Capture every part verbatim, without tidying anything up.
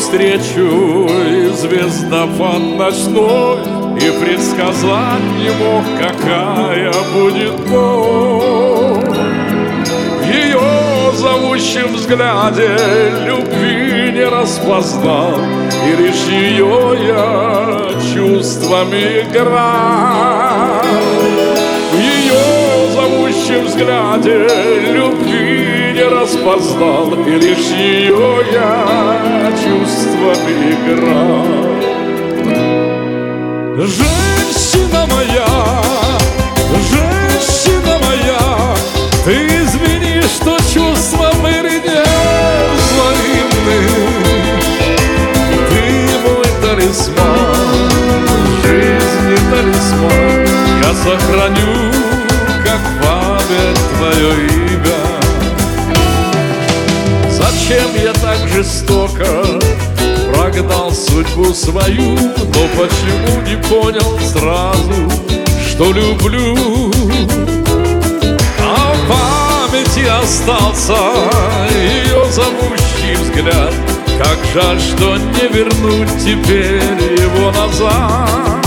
навстречу и звездопад ночной, и предсказать не мог, какая будет боль. В ее зовущем взгляде любви не распознал, и лишь ее я чувствами играл. В ее зовущем взгляде любви не распознал, и лишь ее я чувствами играл. Женщина моя, женщина моя, ты извини, что чувства были не взаимны. Ты мой талисман, жизни талисман, я сохраню, как память, твое имя. Зачем я так жестоко прогнал судьбу свою, но почему не понял сразу, что люблю? А в памяти остался ее зовущий взгляд. Как жаль, что не вернуть теперь его назад.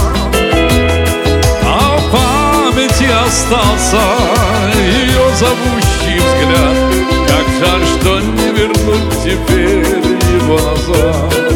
А в памяти остался ее зовущий взгляд. Как жаль, что не вернуть теперь его назад.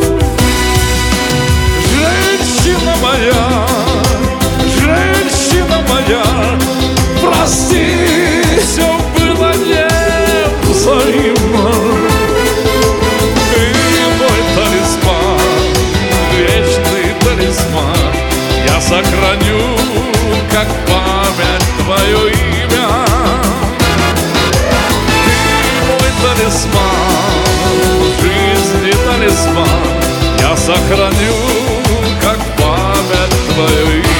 Женщина моя, женщина моя, прости, все было не взаимно. Ты мой талисман, вечный талисман, я сохраню, как память, твое имя. Ты мой талисман, жизни талисман, я сохраню, как память, твое имя.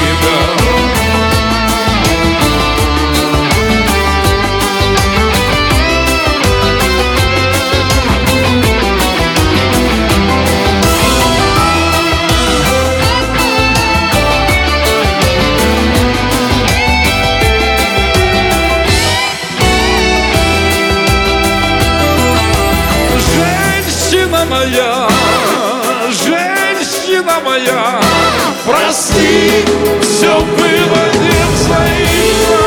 Женщина моя, женщина моя, прости, все было не взаимно.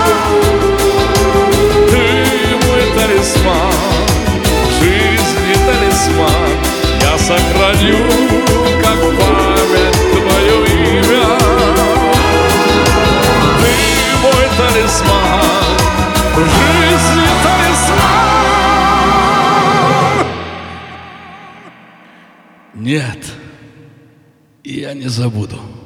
Ты мой талисман, жизни талисман, я сохраню, как память, твое имя. Ты мой талисман, жизни талисман. Нет, я не забуду.